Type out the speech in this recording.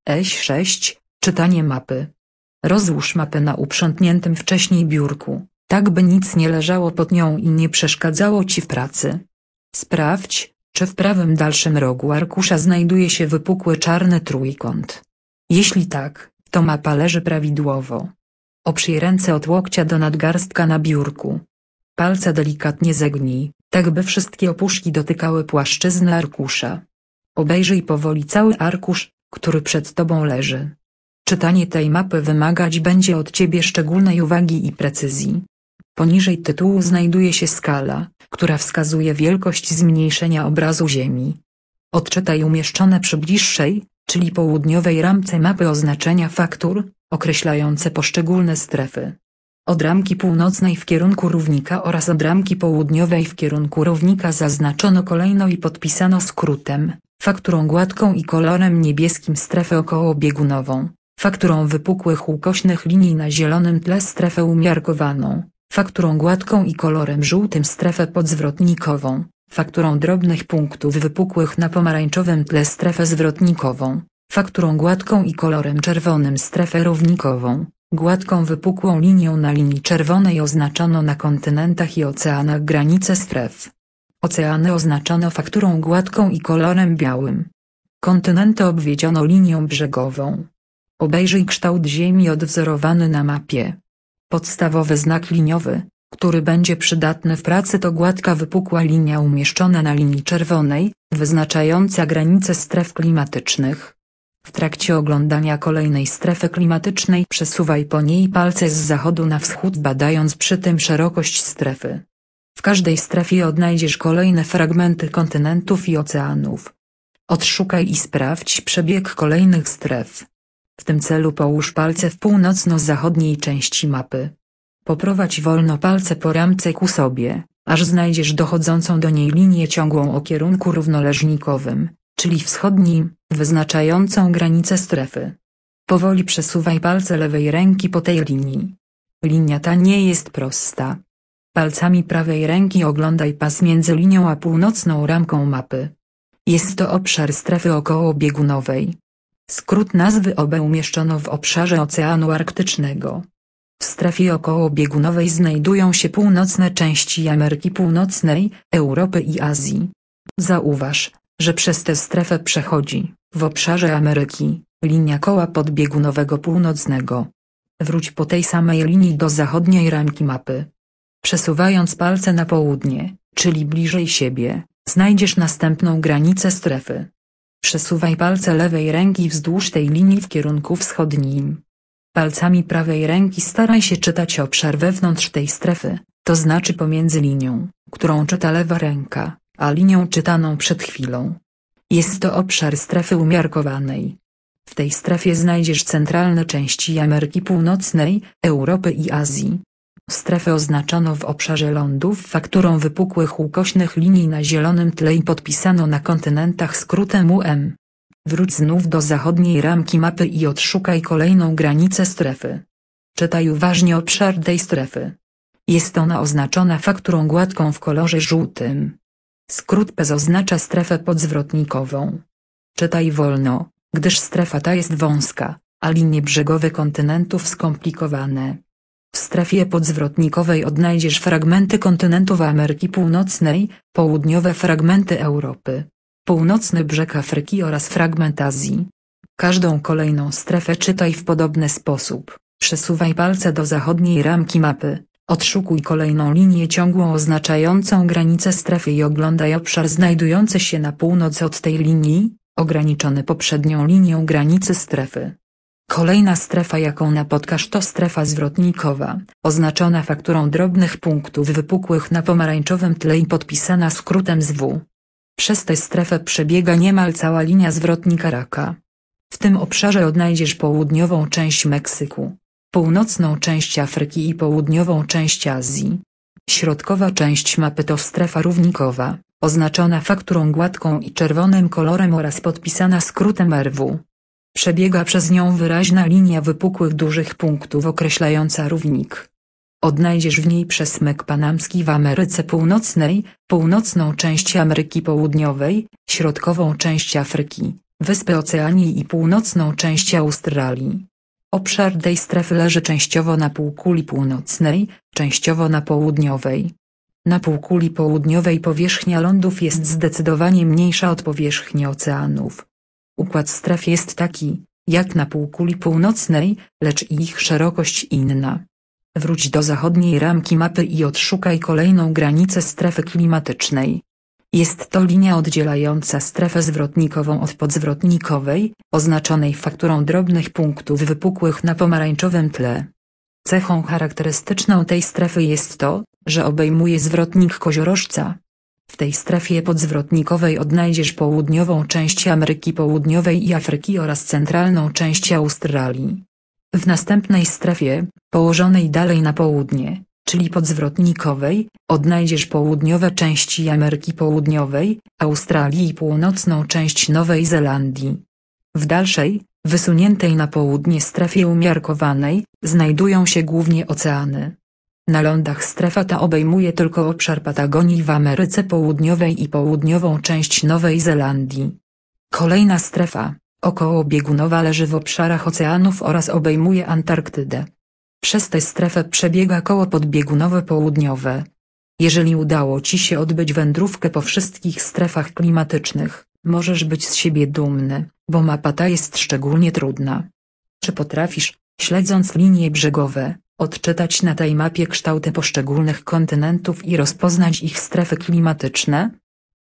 6. Czytanie mapy. Rozłóż mapę na uprzątniętym wcześniej biurku, tak by nic nie leżało pod nią i nie przeszkadzało ci w pracy. Sprawdź, czy w prawym dalszym rogu arkusza znajduje się wypukły czarny trójkąt. Jeśli tak, to mapa leży prawidłowo. Oprzyj ręce od łokcia do nadgarstka na biurku. Palce delikatnie zegnij, tak by wszystkie opuszki dotykały płaszczyzny arkusza. Obejrzyj powoli cały arkusz, który przed tobą leży. Czytanie tej mapy wymagać będzie od ciebie szczególnej uwagi i precyzji. Poniżej tytułu znajduje się skala, która wskazuje wielkość zmniejszenia obrazu Ziemi. Odczytaj umieszczone przy bliższej, czyli południowej ramce mapy oznaczenia faktur, określające poszczególne strefy. Od ramki północnej w kierunku równika oraz od ramki południowej w kierunku równika zaznaczono kolejno i podpisano skrótem, fakturą gładką i kolorem niebieskim strefę okołobiegunową, fakturą wypukłych ukośnych linii na zielonym tle strefę umiarkowaną, fakturą gładką i kolorem żółtym strefę podzwrotnikową, fakturą drobnych punktów wypukłych na pomarańczowym tle strefę zwrotnikową, fakturą gładką i kolorem czerwonym strefę równikową, gładką wypukłą linią na linii czerwonej oznaczono na kontynentach i oceanach granice stref. Oceany oznaczono fakturą gładką i kolorem białym. Kontynenty obwiedziono linią brzegową. Obejrzyj kształt Ziemi odwzorowany na mapie. Podstawowy znak liniowy, który będzie przydatny w pracy, to gładka wypukła linia umieszczona na linii czerwonej, wyznaczająca granice stref klimatycznych. W trakcie oglądania kolejnej strefy klimatycznej przesuwaj po niej palce z zachodu na wschód, badając przy tym szerokość strefy. W każdej strefie odnajdziesz kolejne fragmenty kontynentów i oceanów. Odszukaj i sprawdź przebieg kolejnych stref. W tym celu połóż palce w północno-zachodniej części mapy. Poprowadź wolno palce po ramce ku sobie, aż znajdziesz dochodzącą do niej linię ciągłą o kierunku równoleżnikowym, czyli wschodnim, wyznaczającą granicę strefy. Powoli przesuwaj palce lewej ręki po tej linii. Linia ta nie jest prosta. Palcami prawej ręki oglądaj pas między linią a północną ramką mapy. Jest to obszar strefy okołobiegunowej. Skrót nazwy OB umieszczono w obszarze Oceanu Arktycznego. W strefie okołobiegunowej znajdują się północne części Ameryki Północnej, Europy i Azji. Zauważ, że przez tę strefę przechodzi, w obszarze Ameryki, linia koła podbiegunowego północnego. Wróć po tej samej linii do zachodniej ramki mapy. Przesuwając palce na południe, czyli bliżej siebie, znajdziesz następną granicę strefy. Przesuwaj palce lewej ręki wzdłuż tej linii w kierunku wschodnim. Palcami prawej ręki staraj się czytać obszar wewnątrz tej strefy, to znaczy pomiędzy linią, którą czyta lewa ręka, a linią czytaną przed chwilą. Jest to obszar strefy umiarkowanej. W tej strefie znajdziesz centralne części Ameryki Północnej, Europy i Azji. Strefę oznaczono w obszarze lądów fakturą wypukłych ukośnych linii na zielonym tle i podpisano na kontynentach skrótem UM. Wróć znów do zachodniej ramki mapy i odszukaj kolejną granicę strefy. Czytaj uważnie obszar tej strefy. Jest ona oznaczona fakturą gładką w kolorze żółtym. Skrót PES oznacza strefę podzwrotnikową. Czytaj wolno, gdyż strefa ta jest wąska, a linie brzegowe kontynentów skomplikowane. W strefie podzwrotnikowej odnajdziesz fragmenty kontynentów Ameryki Północnej, południowe fragmenty Europy, północny brzeg Afryki oraz fragment Azji. Każdą kolejną strefę czytaj w podobny sposób. Przesuwaj palce do zachodniej ramki mapy, odszukuj kolejną linię ciągłą oznaczającą granicę strefy i oglądaj obszar znajdujący się na północ od tej linii, ograniczony poprzednią linią granicy strefy. Kolejna strefa, jaką napotkasz, to strefa zwrotnikowa, oznaczona fakturą drobnych punktów wypukłych na pomarańczowym tle i podpisana skrótem ZW. Przez tę strefę przebiega niemal cała linia zwrotnika raka. W tym obszarze odnajdziesz południową część Meksyku, północną część Afryki i południową część Azji. Środkowa część mapy to strefa równikowa, oznaczona fakturą gładką i czerwonym kolorem oraz podpisana skrótem RW. Przebiega przez nią wyraźna linia wypukłych dużych punktów określająca równik. Odnajdziesz w niej przesmyk panamski w Ameryce Północnej, północną część Ameryki Południowej, środkową część Afryki, wyspy Oceanii i północną część Australii. Obszar tej strefy leży częściowo na półkuli północnej, częściowo na południowej. Na półkuli południowej powierzchnia lądów jest zdecydowanie mniejsza od powierzchni oceanów. Układ stref jest taki, jak na półkuli północnej, lecz ich szerokość inna. Wróć do zachodniej ramki mapy i odszukaj kolejną granicę strefy klimatycznej. Jest to linia oddzielająca strefę zwrotnikową od podzwrotnikowej, oznaczonej fakturą drobnych punktów wypukłych na pomarańczowym tle. Cechą charakterystyczną tej strefy jest to, że obejmuje zwrotnik koziorożca. W tej strefie podzwrotnikowej odnajdziesz południową część Ameryki Południowej i Afryki oraz centralną część Australii. W następnej strefie, położonej dalej na południe, czyli podzwrotnikowej, odnajdziesz południowe części Ameryki Południowej, Australii i północną część Nowej Zelandii. W dalszej, wysuniętej na południe strefie umiarkowanej, znajdują się głównie oceany. Na lądach strefa ta obejmuje tylko obszar Patagonii w Ameryce Południowej i południową część Nowej Zelandii. Kolejna strefa, okołobiegunowa, leży w obszarach oceanów oraz obejmuje Antarktydę. Przez tę strefę przebiega koło podbiegunowe południowe. Jeżeli udało Ci się odbyć wędrówkę po wszystkich strefach klimatycznych, możesz być z siebie dumny, bo mapa ta jest szczególnie trudna. Czy potrafisz, śledząc linie brzegowe, odczytać na tej mapie kształty poszczególnych kontynentów i rozpoznać ich strefy klimatyczne?